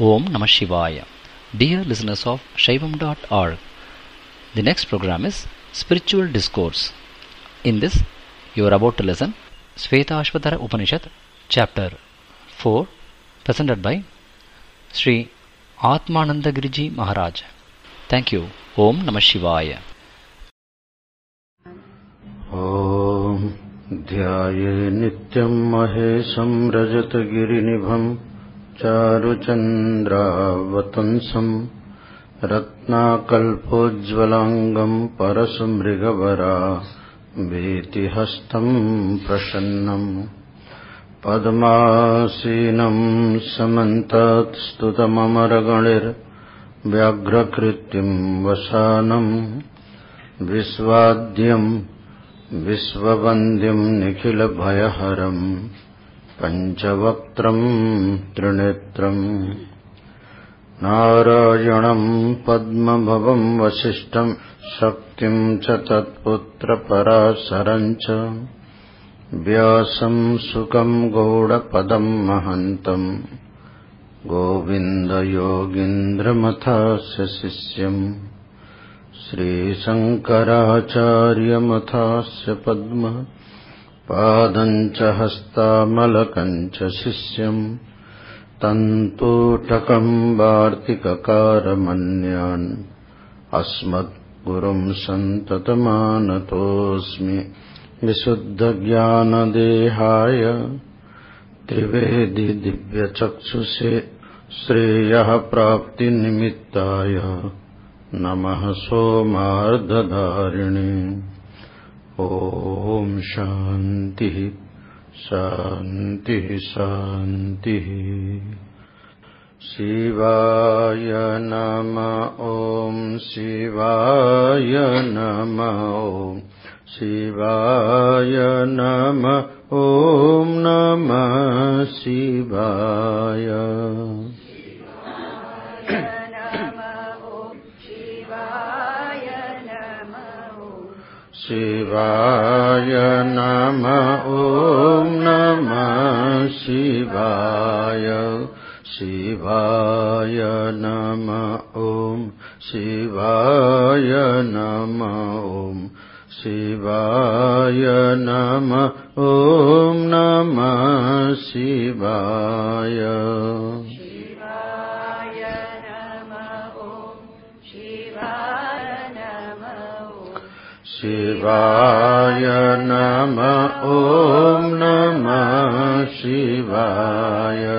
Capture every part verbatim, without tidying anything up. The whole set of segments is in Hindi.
Om Namah Shivaya. Dear listeners of Shaivam dot org, the next program is Spiritual Discourse. In this, you are about to listen Shvetashvatara Upanishad, Chapter four, presented by Sri Atmanandagiriji Maharaj. Thank you. Om Namah Shivaya. Om Dhyaye Nityam Mahesham Rajatagirinibham Charuchandravatansam Ratnakalpojjvalangam Parasumrigavara Vetihastam Prasannam Padmasinam Samantat Stutamamaraganir Vyagrakritim Vasanam Visvadyam Visvavandyam Nikhila Bhayaharam Panchavaktram Trinetram Narayanam Padmabhavam Vasishtam Shaktim cha Tatputra Parasarancha Vyasam Sukam Gauda Padam Mahantam Govinda Yogindra Mathasya Sisyam Sri Sankaracharya Mathasya Padma Padancha Hasta Malakancha Sisyam Tantutakam Bhartikakara Manyan Asmat Gurum Santatamanatosmi Visuddha Jnana Dehaya Trivedi Divya Chakshuse Sreyaha Prapti Nimittaya Namaha Somardhadharini. Om Shanti Shanti Shanti. Shivaya Nama Om Shivaya Nama Om Shivaya Nama Om Namah Shivaya. Shivaya Nama Om Namah Shivaya. Shivaya Nama Om Shivaya Nama Om Shivaya Nama Om Namah Shivaya. Shivaya Nama Om Namah Shivaya.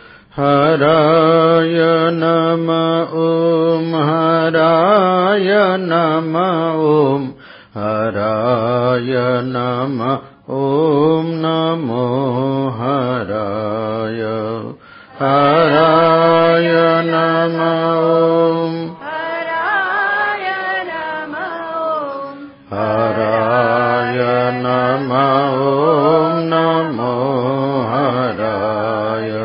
Haraya Nama Om Haraya Nama Om Haraya Nama Om Namo Haraya. Haraya Nama Om Haraya Nama Om Namo Haraya.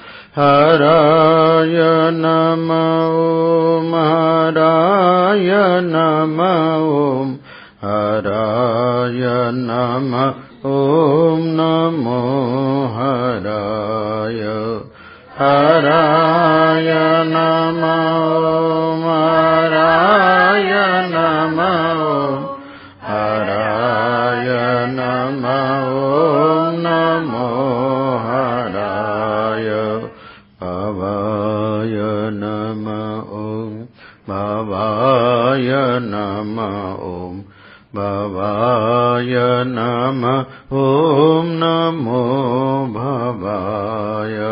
Haraya Nama Om Haraya Nama Om Haraya Nama Om Namo Haraya. Haraya Nama Om Haraya Nama Om Haraya Nama Om Namo Haraya. Bhavaya Nama Om Bhavaya Nama Om Bhavaya Nama Om Namo Bhavaya.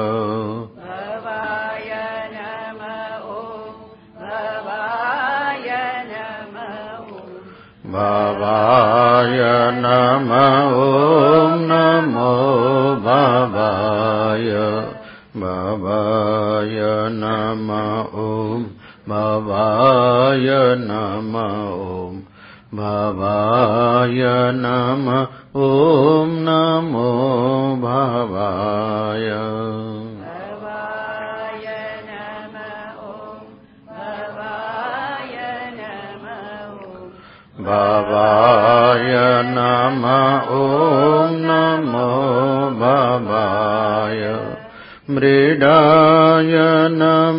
Bhavaya Nama Om Namo Bhavaya. Bhavaya Nama Om Bhavaya Nama Om Bhavaya Nama Om Namo Bhavaya. Bhavaya Nama Om Namo Bhavaya. Mridaya Nama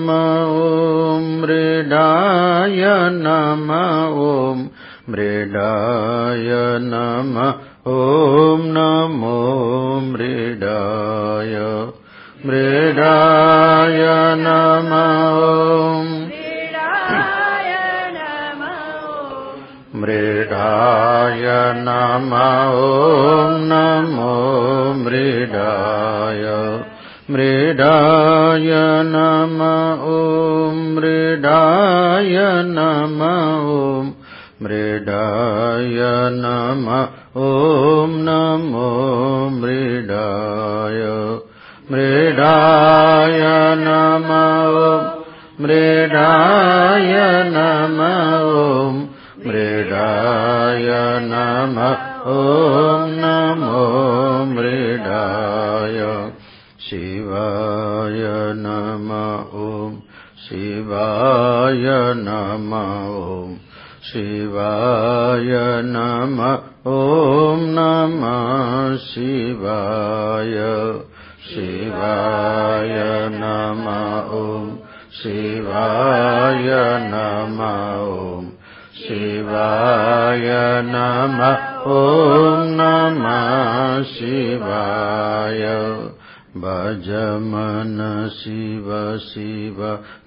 मृडाय नमः ॐ मृडाय नमः ॐ नमो मृडाय मृडाय नमः मृडाय नमः ॐ नमो मृडाय मृडाय नमः ॐ मृडाय नमः ॐ मृडाय नमः ॐ नमो मृडाय मृडाय नमः मृडाय नमः ॐ मृडाय नमः ॐ नमो मृडाय शिवाय नमः ॐ शिवाय नमः ॐ शिवाय नमः ॐ नमः शिवाय शिवाय नमः ॐ शिवाय नमः ॐ शिवाय नमः ॐ नमः शिवाय भज मन शिव शिव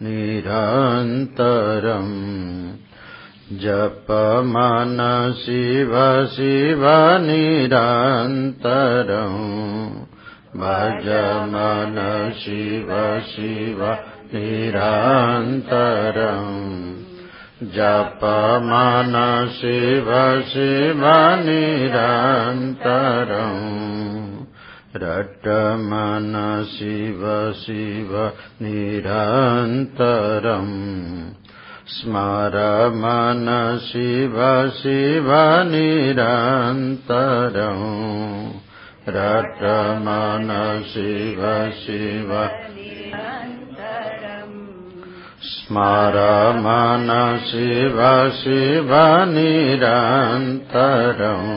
निरन्तरम् जप मन शिव शिव निरन्तरम् भज मन शिव शिव निरन्तरम् जप मन शिव शिव निरन्तरम् रट मन शिव शिव निरन्तरम् स्मर मन शिव शिव निरन्तरम् रट मन शिव शिव स्मर मन शिव शिव निरन्तरम्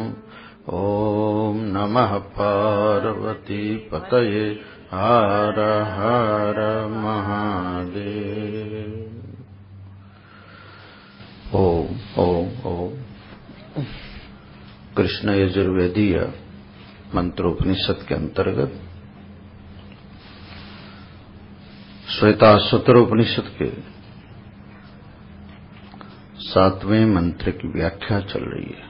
ॐ नमः पार्वती पतये हर हर महादेव। ओम ओम ओम। कृष्ण यजुर्वेदीय मंत्रोपनिषद के अंतर्गत श्वेताश्वतर उपनिषद के सातवें मंत्र की व्याख्या चल रही है।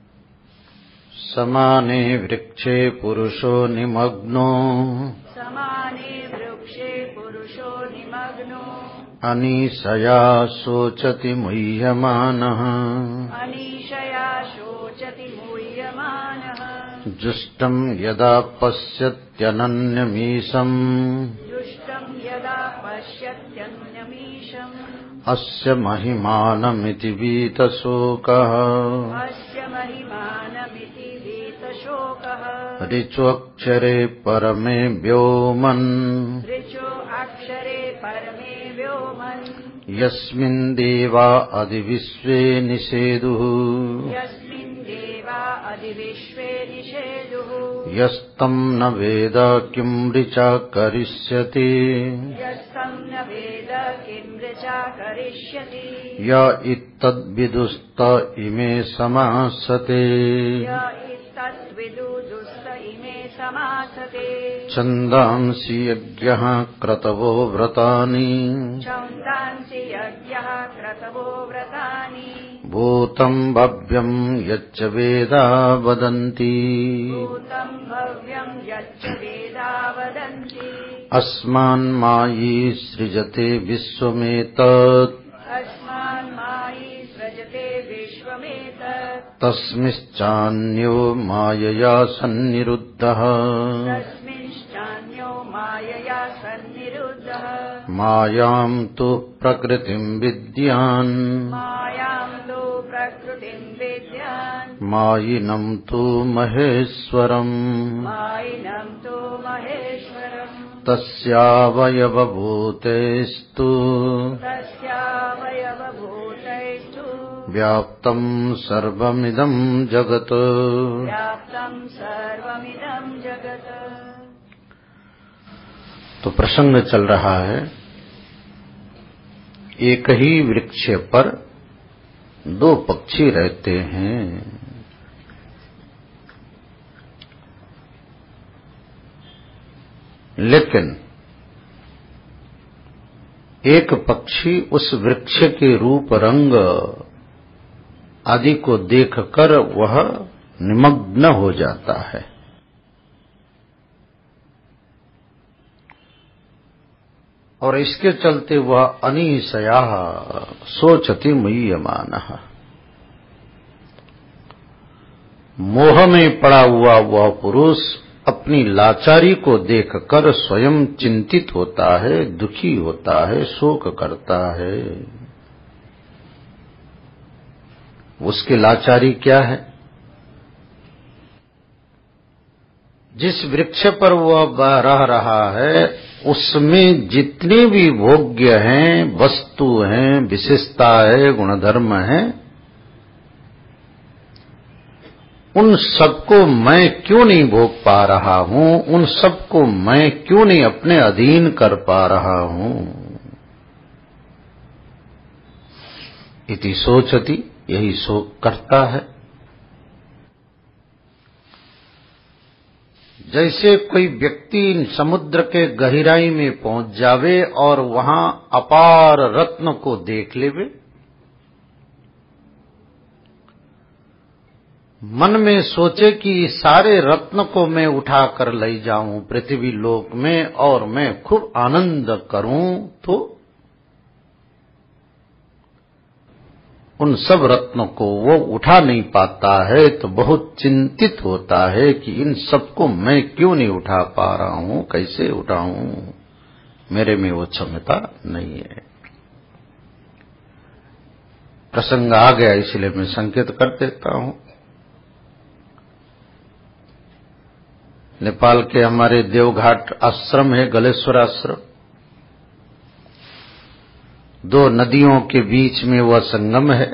समाने वृक्षे पुरुषो निमग्नो समाने वृक्षे पुरुषो निमग्नो अनीशया शोचति मुह्यमानः अनीशया शोचति मुह्यमानः जुष्टं यदा पश्यत्यनन्यमीशम् जुष्टं यदा पश्यत्यन्यमीशम् अस्य महिमानमिति वीतशोकः अस्य महिमानमिति वीतशोकः ऋचोऽक्षरे परमे व्योमन् ऋचो अक्षरे परमे व्योमन् यस्मिन् देवा अधिविश्वे निषेदुः यस्मिन् देवा अधिविश्वे निषेदुः यस्तं न वेद किं ऋचा करिष्यति यस्तं न वेद किं ऋचा करिष्यति य इत्तद्विदुस्त इमे समासते य इत्तद्विदुस्त इमे समासते छन्दांसि यज्ञः क्रतवो व्रतानि छन्दांसि यज्ञः क्रतवो व्रतानि भूतं भव्यं यच्च वेदा वदन्ति भूतं भव्यं यच्च वेदा वदन्ति अस्मान्मायी सृजते विश्वमेतत् अस्मान्मायि सृजते विश्वमेतत् तस्मिश्चान्यो मायया सन्निरुद्धः तस्मिंश्चान्यो मायया सन्निरुद्धः मायां तु प्रकृतिं विद्यान् मायां तु प्रकृतिं विद्यान् मायिनं तु महेश्वरम् मायिनं तु महेश्वरम् तस्यावयवभूतेस्तु तस्यावयवभूतैस्तु व्याप्तं सर्वमिदं जगत्। व्याप्तं सर्वमिदं जगत्। तो प्रसंग चल रहा है एक ही वृक्ष पर दो पक्षी रहते हैं। लेकिन एक पक्षी उस वृक्ष के रूप रंग आदि को देखकर वह निमग्न हो जाता है। और इसके चलते वह अनिशया सोचति मुह्यमानः, मोह में पड़ा हुआ वह पुरुष अपनी लाचारी को देखकर स्वयं चिंतित होता है, दुखी होता है, शोक करता है। उसकी लाचारी क्या है? जिस वृक्ष पर वह रह रहा है उसमें जितने भी भोग्य हैं, वस्तु हैं, विशेषता है, गुणधर्म है, उन सबको मैं क्यों नहीं भोग पा रहा हूं, उन सबको मैं क्यों नहीं अपने अधीन कर पा रहा हूं। इति सोचति, यही शोक करता है। जैसे कोई व्यक्ति समुद्र के गहराई में पहुंच जावे और वहां अपार रत्न को देख लेवे, मन में सोचे कि सारे रत्न को मैं उठा कर ले जाऊं पृथ्वी लोक में और मैं खूब आनंद करूं, तो उन सब रत्नों को वो उठा नहीं पाता है, तो बहुत चिंतित होता है कि इन सबको मैं क्यों नहीं उठा पा रहा हूं, कैसे उठाऊं, मेरे में वो क्षमता नहीं है। प्रसंग आ गया इसलिए मैं संकेत कर देता हूं। नेपाल के हमारे देवघाट आश्रम है, गलेश्वर आश्रम, दो नदियों के बीच में वह संगम है।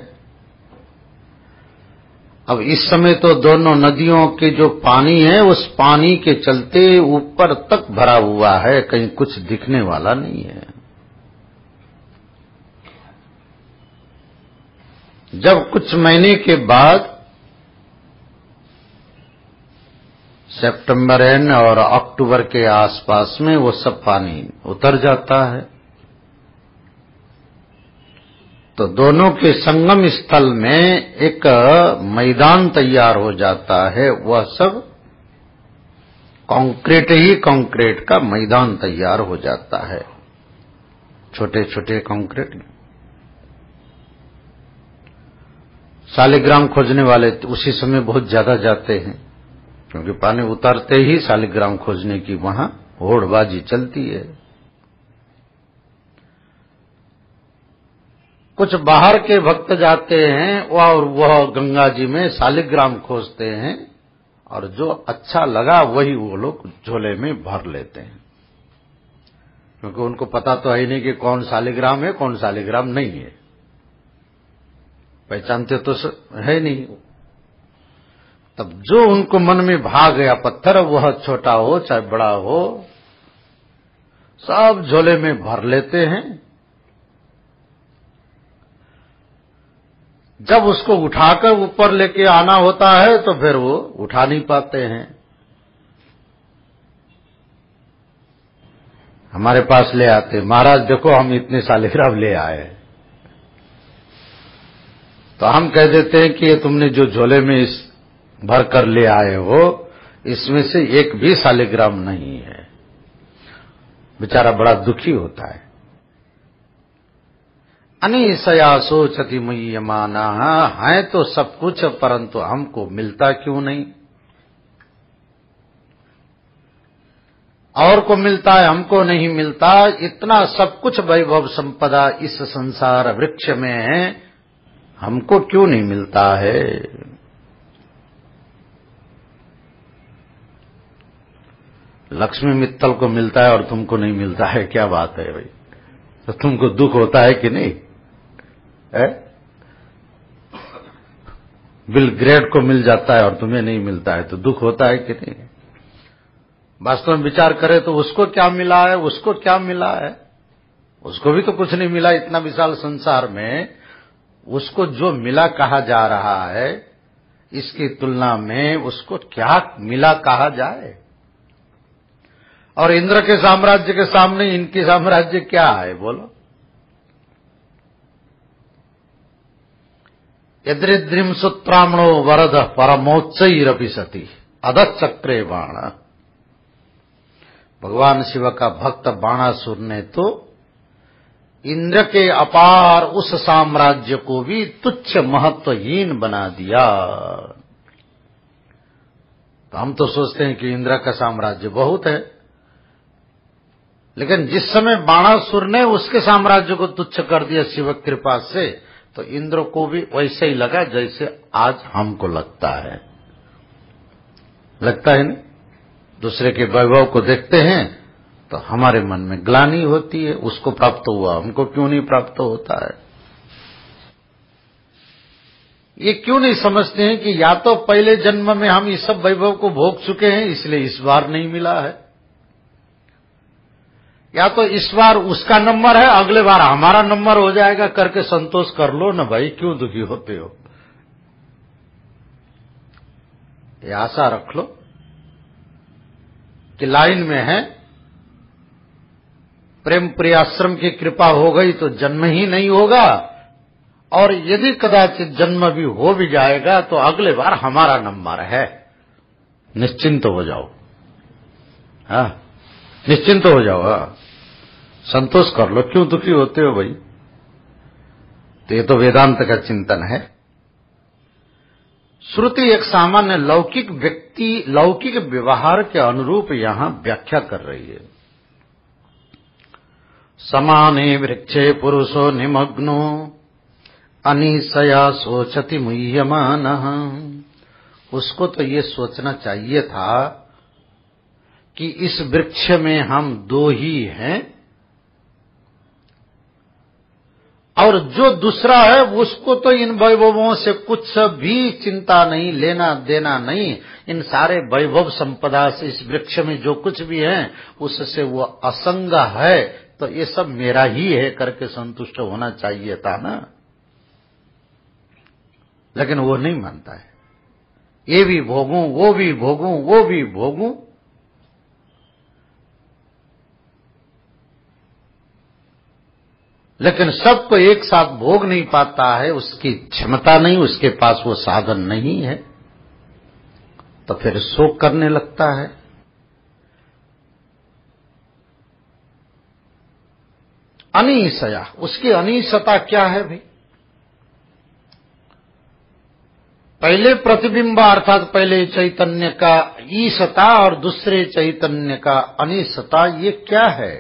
अब इस समय तो दोनों नदियों के जो पानी है उस पानी के चलते ऊपर तक भरा हुआ है, कहीं कुछ दिखने वाला नहीं है। जब कुछ महीने के बाद सितंबर एंड और अक्टूबर के आसपास में वो सब पानी उतर जाता है, तो दोनों के संगम स्थल में एक मैदान तैयार हो जाता है। वह सब कंक्रीट ही कंक्रीट का मैदान तैयार हो जाता है, छोटे छोटे कंक्रीट। शालिग्राम खोजने वाले उसी समय बहुत ज्यादा जाते हैं, क्योंकि पानी उतारते ही शालिग्राम खोजने की वहां होड़बाजी चलती है। कुछ बाहर के भक्त जाते हैं और वह गंगा जी में शालिग्राम खोजते हैं, और जो अच्छा लगा वही वो लोग झोले में भर लेते हैं, क्योंकि उनको पता तो है नहीं कि कौन शालिग्राम है कौन शालिग्राम नहीं है, पहचानते तो है नहीं। तब जो उनको मन में भा गया पत्थर, वह छोटा हो चाहे बड़ा हो, सब झोले में भर लेते हैं। जब उसको उठाकर ऊपर लेके आना होता है तो फिर वो उठा नहीं पाते हैं। हमारे पास ले आते, महाराज देखो हम इतने शालिग्राम ले आए, तो हम कह देते हैं कि ये तुमने जो झोले में इस भर कर ले आए हो इसमें से एक भी शालिग्राम नहीं है। बेचारा बड़ा दुखी होता है। अनिशया सोचति मुह्यमानः, है तो सब कुछ परंतु हमको मिलता क्यों नहीं। और को मिलता है, हमको नहीं मिलता। इतना सब कुछ वैभव संपदा इस संसार वृक्ष में है, हमको क्यों नहीं मिलता है। लक्ष्मी मित्तल को मिलता है और तुमको नहीं मिलता है, क्या बात है भाई। तो तुमको दुख होता है कि नहीं है? बिल ग्रेड को मिल जाता है और तुम्हें नहीं मिलता है तो दुख होता है कि नहीं। वास्तव में विचार करें तो उसको क्या मिला है, उसको क्या मिला है। उसको भी तो कुछ नहीं मिला इतना विशाल संसार में। उसको जो मिला कहा जा रहा है, इसकी तुलना में उसको क्या मिला कहा जाए। और इंद्र के साम्राज्य के सामने इनकी साम्राज्य क्या है बोलो। यद्रिद्रिम सूत्रामणो वरद परमोच्चैरपि सती अधचक्रे बाण। भगवान शिव का भक्त बाणासुर ने तो इंद्र के अपार उस साम्राज्य को भी तुच्छ महत्वहीन बना दिया। तो हम तो सोचते हैं कि इंद्र का साम्राज्य बहुत है, लेकिन जिस समय बाणासुर ने उसके साम्राज्य को तुच्छ कर दिया शिव कृपा से, तो इंद्र को भी वैसे ही लगा जैसे आज हमको लगता है। लगता है नहीं? दूसरे के वैभव को देखते हैं तो हमारे मन में ग्लानि होती है, उसको प्राप्त हुआ, हमको क्यों नहीं प्राप्त होता है। ये क्यों नहीं समझते हैं कि या तो पहले जन्म में हम इस सब वैभव को भोग चुके हैं इसलिए इस बार नहीं मिला है, या तो इस बार उसका नंबर है अगले बार हमारा नंबर हो जाएगा करके संतोष कर लो ना भाई, क्यों दुखी होते हो। ये आशा रख लो कि लाइन में है, प्रेम प्रियाश्रम की कृपा हो गई तो जन्म ही नहीं होगा, और यदि कदाचित जन्म भी हो भी जाएगा तो अगले बार हमारा नंबर है। निश्चिंत हो जाओ, हाँ निश्चिंत हो जाओ, हाँ संतोष कर लो, क्यों दुखी होते हो भाई। तो ये तो वेदांत का चिंतन है। श्रुति एक सामान्य लौकिक व्यक्ति लौकिक व्यवहार के अनुरूप यहां व्याख्या कर रही है। समाने वृक्षे पुरुषो निमग्नो अनिशया सोचति मुह्यमानः। उसको तो ये सोचना चाहिए था कि इस वृक्ष में हम दो ही हैं, और जो दूसरा है उसको तो इन वैभवों से कुछ भी चिंता नहीं, लेना देना नहीं। इन सारे वैभव संपदा से, इस वृक्ष में जो कुछ भी है उससे वो असंग है, तो ये सब मेरा ही है करके संतुष्ट होना चाहिए था ना। लेकिन वो नहीं मानता है, ये भी भोगूं, वो भी भोगूं, वो भी भोगूं। लेकिन सबको एक साथ भोग नहीं पाता है, उसकी क्षमता नहीं, उसके पास वो साधन नहीं है, तो फिर शोक करने लगता है। अनीशया, उसकी अनीशता क्या है भाई। पहले प्रतिबिंब अर्थात पहले चैतन्य का ईशता और दूसरे चैतन्य का अनीशता, ये क्या है।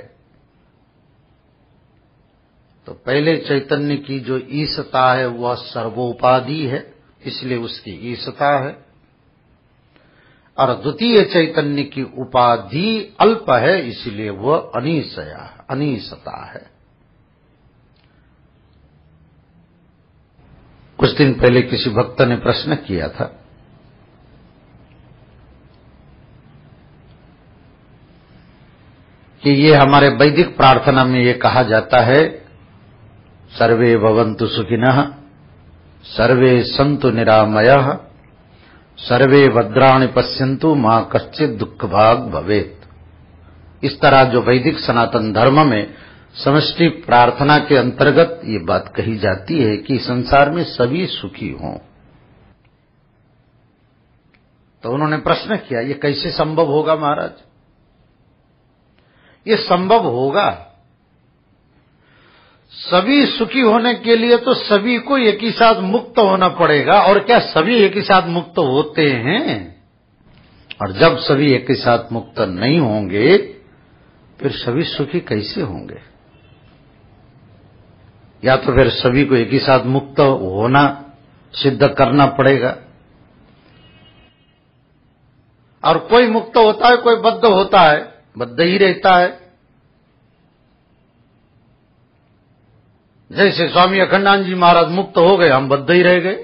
तो पहले चैतन्य की जो ईशता है वह सर्वोपाधि है, इसलिए उसकी ईशता है, और द्वितीय चैतन्य की उपाधि अल्प है, इसलिए वह अनीशया अनीशता है। कुछ दिन पहले किसी भक्त ने प्रश्न किया था कि ये हमारे वैदिक प्रार्थना में ये कहा जाता है, सर्वे भवन्तु सुखिनः, सर्वे सन्तु निरामयः, सर्वे भद्राणि पश्यन्तु मां कश्चित् दुःख भाग भवेत्। इस तरह जो वैदिक सनातन धर्म में समष्टि प्रार्थना के अंतर्गत ये बात कही जाती है कि संसार में सभी सुखी हों। तो उन्होंने प्रश्न किया, ये कैसे संभव होगा महाराज। ये संभव होगा, सभी सुखी होने के लिए तो सभी को एक ही साथ मुक्त होना पड़ेगा। और क्या सभी एक ही साथ मुक्त होते हैं। और जब सभी एक ही साथ मुक्त नहीं होंगे फिर सभी सुखी कैसे होंगे। या तो फिर सभी को एक ही साथ मुक्त होना सिद्ध करना पड़ेगा। और कोई मुक्त होता है, कोई बद्ध होता है, बद्ध ही रहता है। जैसे स्वामी अखंडानंद जी महाराज मुक्त हो गए, हम बद्ध ही रह गए।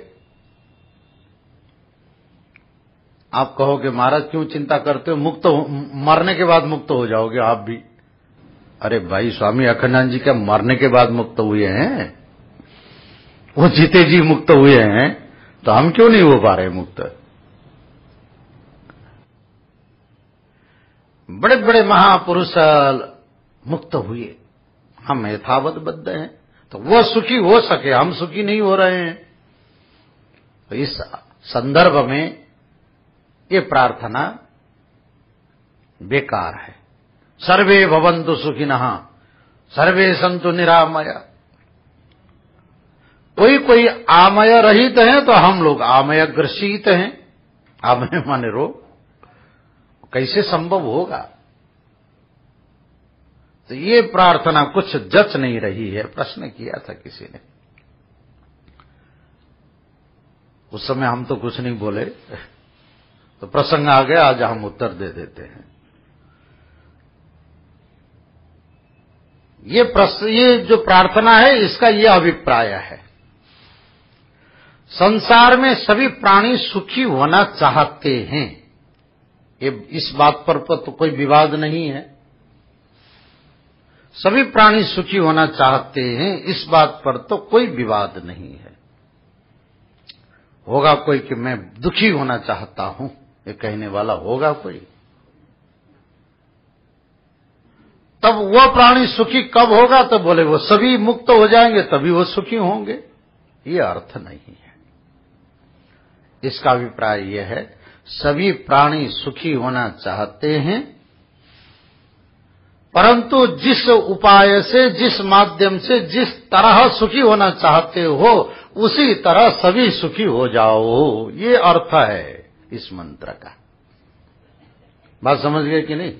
आप कहोगे महाराज क्यों चिंता करते हो, मुक्त हो, मरने के बाद मुक्त हो जाओगे आप भी। अरे भाई, स्वामी अखंडानंद जी क्या मरने के बाद मुक्त हुए हैं? वो जीते जी मुक्त हुए हैं, तो हम क्यों नहीं हो पा रहे मुक्त? बड़े बड़े महापुरुष मुक्त हुए, हम यथावत बद्ध हैं, तो वो सुखी हो सके, हम सुखी नहीं हो रहे हैं। तो इस संदर्भ में ये प्रार्थना बेकार है। सर्वे भवन्तु सुखिनः, सर्वे सन्तु निरामया। कोई कोई आमय रहित है तो हम लोग आमय ग्रसित हैं। आमय माने रोग, कैसे संभव होगा? तो ये प्रार्थना कुछ जच नहीं रही है। प्रश्न किया था किसी ने, उस समय हम तो कुछ नहीं बोले, तो प्रसंग आ गया, आज हम उत्तर दे देते हैं। ये प्रश्न, ये जो प्रार्थना है, इसका ये अभिप्राय है, संसार में सभी प्राणी सुखी होना चाहते हैं। ये इस बात पर तो कोई विवाद नहीं है। सभी प्राणी सुखी होना चाहते हैं, इस बात पर तो कोई विवाद नहीं है। होगा कोई कि मैं दुखी होना चाहता हूं, ये कहने वाला होगा कोई? तब वो प्राणी सुखी कब होगा? तो बोले वो सभी मुक्त हो जाएंगे तभी वो सुखी होंगे। ये अर्थ नहीं है। इसका अभिप्राय यह है, सभी प्राणी सुखी होना चाहते हैं, परंतु जिस उपाय से, जिस माध्यम से, जिस तरह सुखी होना चाहते हो, उसी तरह सभी सुखी हो जाओ। ये अर्थ है इस मंत्र का। बात समझ गए कि नहीं?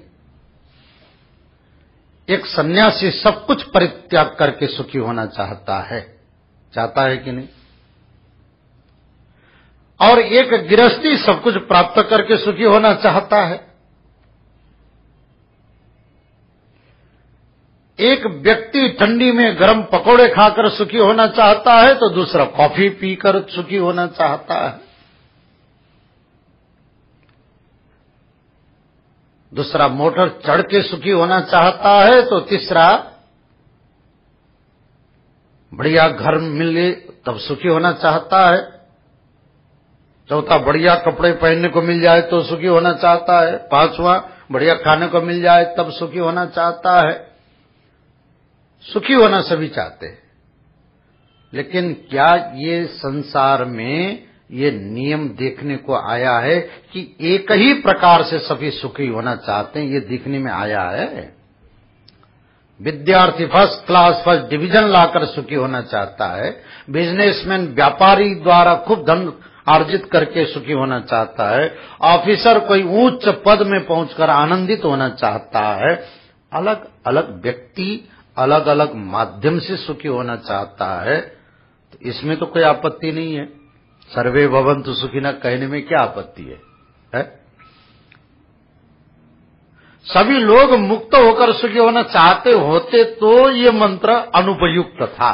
एक सन्यासी सब कुछ परित्याग करके सुखी होना चाहता है, चाहता है कि नहीं? और एक गृहस्थी सब कुछ प्राप्त करके सुखी होना चाहता है। एक व्यक्ति ठंडी में गर्म पकोड़े खाकर सुखी होना चाहता है, तो दूसरा कॉफी पीकर सुखी होना चाहता है। दूसरा मोटर चढ़ के सुखी होना चाहता है, तो तीसरा बढ़िया घर मिले तब सुखी होना चाहता है। चौथा बढ़िया कपड़े पहनने को मिल जाए तो सुखी होना चाहता है। पांचवा बढ़िया खाने को मिल जाए तब सुखी होना चाहता है। सुखी होना सभी चाहते हैं, लेकिन क्या ये संसार में ये नियम देखने को आया है कि एक ही प्रकार से सभी सुखी होना चाहते हैं? ये दिखने में आया है? विद्यार्थी फर्स्ट क्लास फर्स्ट डिवीजन लाकर सुखी होना चाहता है। बिजनेसमैन व्यापारी द्वारा खूब धन अर्जित करके सुखी होना चाहता है। ऑफिसर कोई उच्च पद में पहुंचकर आनंदित होना चाहता है। अलग अलग व्यक्ति अलग अलग माध्यम से सुखी होना चाहता है, तो इसमें तो कोई आपत्ति नहीं है। सर्वे भवन्तु सुखिनः कहने में क्या आपत्ति है, है? सभी लोग मुक्त होकर सुखी होना चाहते होते तो ये मंत्र अनुपयुक्त था।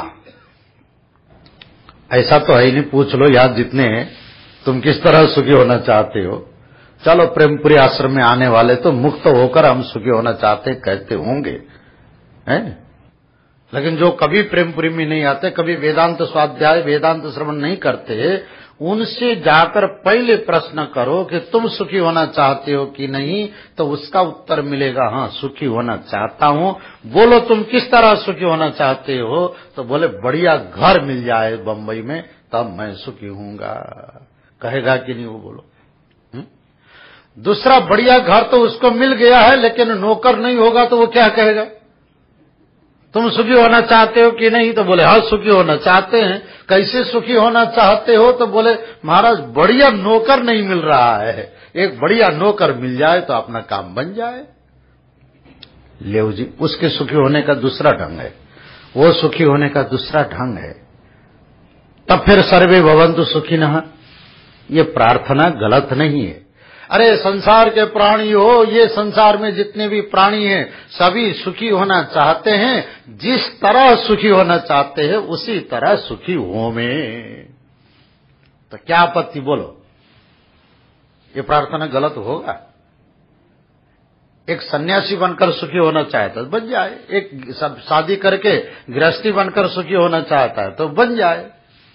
ऐसा तो है ही नहीं। पूछ लो यार जितने हैं, तुम किस तरह सुखी होना चाहते हो? चलो प्रेमपुरी आश्रम में आने वाले तो मुक्त होकर हम सुखी होना चाहते कहते होंगे, हैं? लेकिन जो कभी प्रेमपुरी में नहीं आते, कभी वेदांत स्वाध्याय वेदांत श्रवण नहीं करते, उनसे जाकर पहले प्रश्न करो कि तुम सुखी होना चाहते हो कि नहीं, तो उसका उत्तर मिलेगा हाँ सुखी होना चाहता हूं। बोलो तुम किस तरह सुखी होना चाहते हो? तो बोले बढ़िया घर मिल जाए बंबई में तब मैं सुखी हूंगा। कहेगा कि नहीं वो? बोलो। हुँ? दूसरा बढ़िया घर तो उसको मिल गया है, लेकिन नौकर नहीं होगा तो वो क्या कहेगा? तुम सुखी होना चाहते हो कि नहीं? तो बोले हाँ सुखी होना चाहते हैं। कैसे सुखी होना चाहते हो? तो बोले महाराज बढ़िया नौकर नहीं मिल रहा है, एक बढ़िया नौकर मिल जाए तो अपना काम बन जाए। ले जी, उसके सुखी होने का दूसरा ढंग है, वो सुखी होने का दूसरा ढंग है। तब फिर सर्वे भवन्तु सुखिनः, ये प्रार्थना गलत नहीं है। अरे संसार के प्राणी हो, ये संसार में जितने भी प्राणी हैं सभी सुखी होना चाहते हैं। जिस तरह सुखी होना चाहते हैं उसी तरह सुखी हो में, तो क्या आपत्ति? बोलो, ये प्रार्थना गलत होगा? एक सन्यासी बनकर सुखी होना चाहता है तो बन जाए, एक सब शादी करके गृहस्थी बनकर सुखी होना चाहता है तो बन जाए,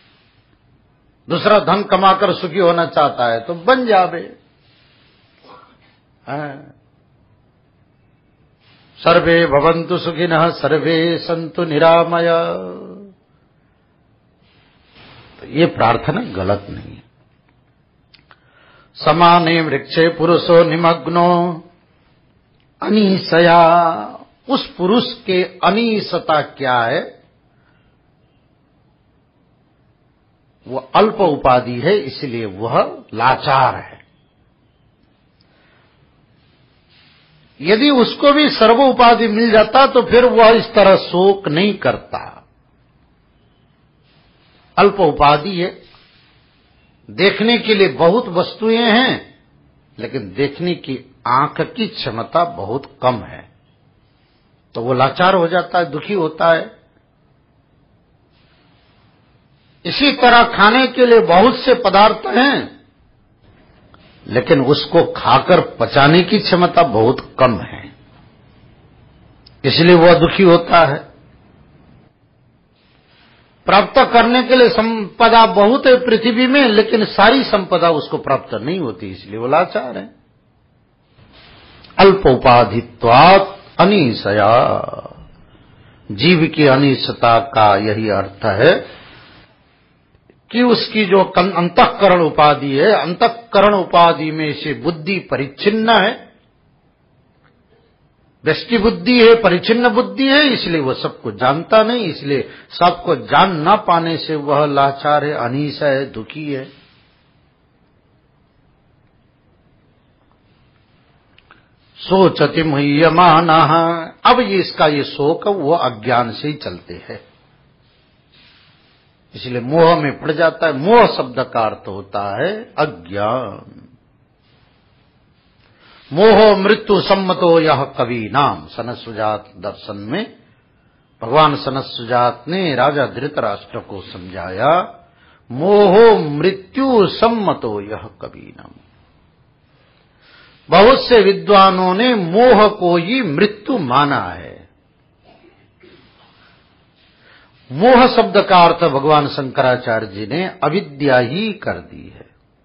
दूसरा धन कमाकर सुखी होना चाहता है तो बन जावे। सर्वे भवन्तु सुखिनः सर्वे सन्तु निरामय। तो ये प्रार्थना गलत नहीं है। समाने वृक्षे पुरुषो निमग्नो अनीसया, उस पुरुष के अनीसता क्या है? वो अल्प उपाधि है, इसलिए वह लाचार है। यदि उसको भी सर्व उपाधि मिल जाता तो फिर वह इस तरह शोक नहीं करता। अल्प उपाधि है, देखने के लिए बहुत वस्तुएं हैं, लेकिन देखने की आंख की क्षमता बहुत कम है, तो वो लाचार हो जाता है, दुखी होता है। इसी तरह खाने के लिए बहुत से पदार्थ हैं, लेकिन उसको खाकर पचाने की क्षमता बहुत कम है, इसलिए वह दुखी होता है। प्राप्त करने के लिए संपदा बहुत है पृथ्वी में, लेकिन सारी संपदा उसको प्राप्त नहीं होती, इसलिए वो लाचार है। अल्प उपाधित्वात् अनीसया, जीव की अनीसता का यही अर्थ है कि उसकी जो अंतःकरण उपाधि है, अंतःकरण उपाधि में से बुद्धि परिच्छिन्न है, व्यष्टि बुद्धि है, परिच्छिन्न बुद्धि है, इसलिए वह सबको जानता नहीं, इसलिए सबको जान न पाने से वह लाचार है, अनीस है, दुखी है। सोचति मुह्यमानः, अब ये इसका ये शोक वो अज्ञान से ही चलते हैं, इसलिए मोह में पड़ जाता है। मोह शब्द का अर्थ होता है अज्ञान। मोह मृत्यु सम्मतो यह कवि नाम, सनत्सुजात दर्शन में भगवान सनत्सुजात ने राजा धृतराष्ट्र को समझाया, मोहो मृत्यु सम्मतो यह कवि नाम। बहुत से विद्वानों ने मोह को ही मृत्यु माना है। मोह शब्द का अर्थ भगवान शंकराचार्य जी ने अविद्या ही कर दी है।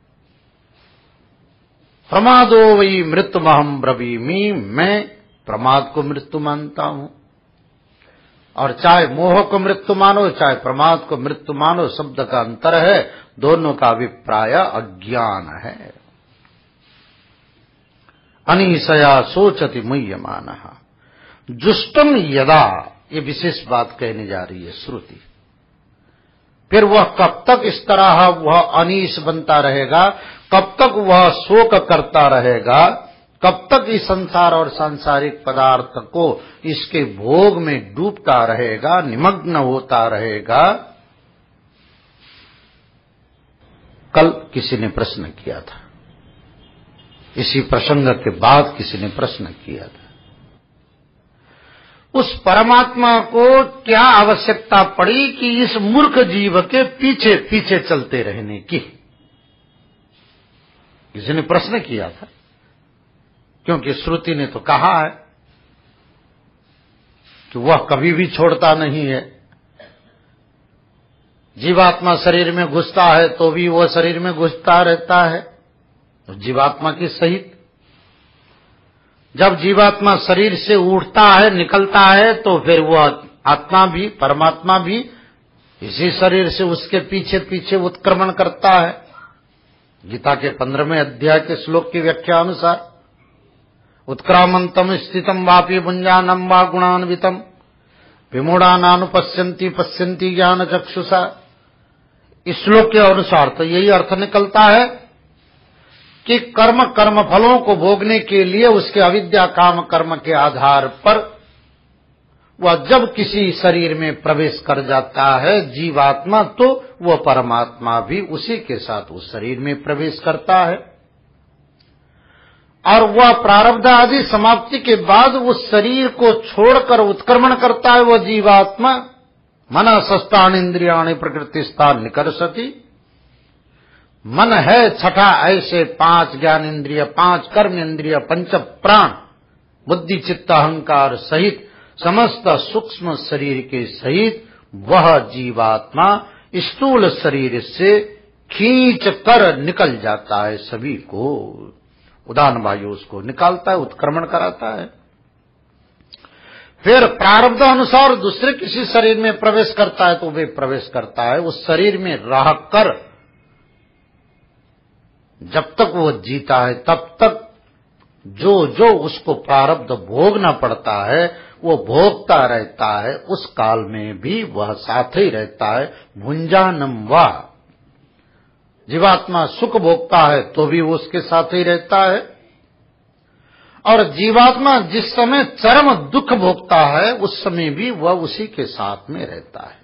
प्रमादो वही मृत्युमहम ब्रवीमि, मैं प्रमाद को मृत्यु मानता हूं। और चाहे मोह को मृत्यु मानो, चाहे प्रमाद को मृत्यु मानो, शब्द का अंतर है, दोनों का अभिप्राय अज्ञान है। अनीसया सोचति मुह्यमानः जुष्टम यदा, ये विशेष बात कहने जा रही है श्रुति। फिर वह कब तक इस तरह वह अनीश बनता रहेगा, कब तक वह शोक करता रहेगा, कब तक इस संसार और सांसारिक पदार्थ को इसके भोग में डूबता रहेगा, निमग्न होता रहेगा। कल किसी ने प्रश्न किया था, इसी प्रसंग के बाद किसी ने प्रश्न किया था, उस परमात्मा को क्या आवश्यकता पड़ी कि इस मूर्ख जीव के पीछे पीछे चलते रहने की। किसी ने प्रश्न किया था, क्योंकि श्रुति ने तो कहा है कि वह कभी भी छोड़ता नहीं है। जीवात्मा शरीर में घुसता है तो भी वह शरीर में घुसता रहता है, तो जीवात्मा के सहित। जब जीवात्मा शरीर से उठता है, निकलता है, तो फिर वह आत्मा भी, परमात्मा भी इसी शरीर से उसके पीछे पीछे उत्क्रमण करता है। गीता के पंद्रहवें अध्याय के श्लोक की व्याख्या अनुसार, उत्क्रामंतम स्थितम वापि भुंजानम वा गुणान्वितम विमूढ़ानानुपश्यन्ति पश्यन्ति ज्ञान चक्षुषा। इस श्लोक के अनुसार तो यही अर्थ निकलता है कि कर्म कर्म फलों को भोगने के लिए उसके अविद्या काम कर्म के आधार पर वह जब किसी शरीर में प्रवेश कर जाता है जीवात्मा, तो वह परमात्मा भी उसी के साथ उस शरीर में प्रवेश करता है। और वह प्रारब्ध आदि समाप्ति के बाद उस शरीर को छोड़कर उत्क्रमण करता है वह जीवात्मा। मन सस्तान इंद्रियाणि प्रकृतिस्थान निकर्षति। मन है छठा ऐसे पांच ज्ञान इंद्रिय, पांच कर्म इंद्रिय, पंच प्राण, बुद्धि चित्त अहंकार सहित समस्त सूक्ष्म शरीर के सहित वह जीवात्मा स्थूल शरीर से खींच कर निकल जाता है, सभी को उदान वायु उसको निकालता है, उत्क्रमण कराता है। फिर प्रारब्ध अनुसार दूसरे किसी शरीर में प्रवेश करता है तो वे प्रवेश करता है, उस शरीर में रहकर जब तक वो जीता है तब तक जो जो उसको प्रारब्ध भोगना पड़ता है वो भोगता रहता है, उस काल में भी वह साथ ही रहता है। भुंजानम वा, जीवात्मा सुख भोगता है तो भी वो उसके साथ ही रहता है, और जीवात्मा जिस समय चरम दुख भोगता है उस समय भी वह उसी के साथ में रहता है।